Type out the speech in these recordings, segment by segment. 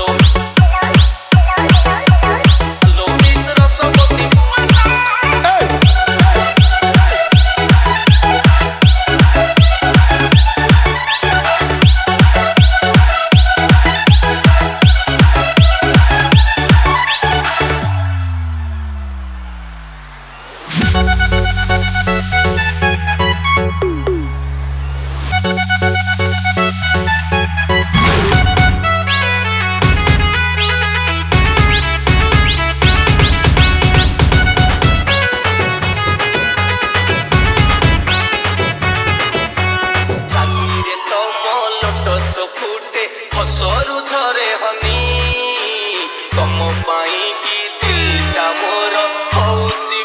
हसरु झरे हनी तम पाई की दिलटा मोर होउची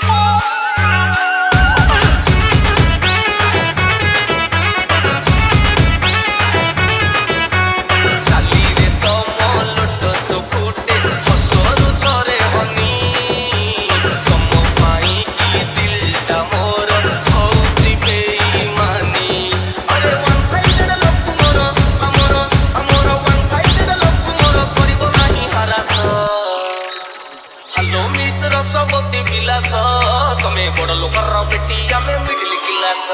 चाली रे तम लोटस फुटे हसरु झरे हनी तम पाई की दिलटा मोर होउची बेईमानी अरे वन साइडेड लोक मोर हमर वन साइडेड लोक मोर करिबो नाही हरास हेलो मिस रसवती विलास तमे बड़ लोकर बेटी आमे मिडिल क्लास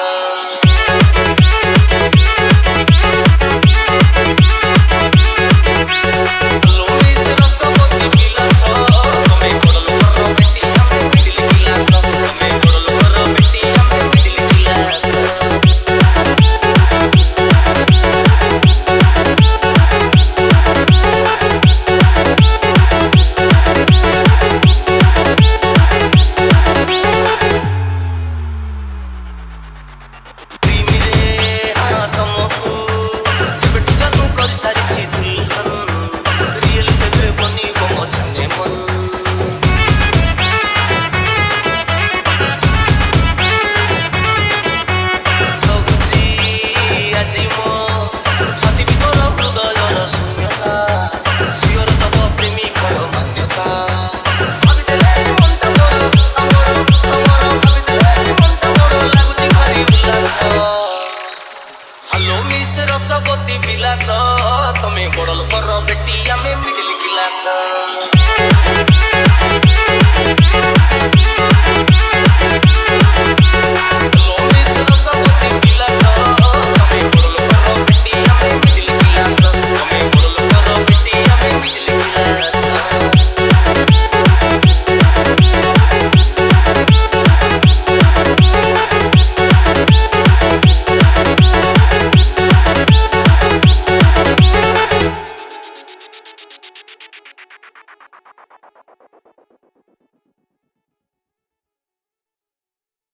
रसवती विलास तमे बड़ लोकर बेटी आमे मिडिल क्लास।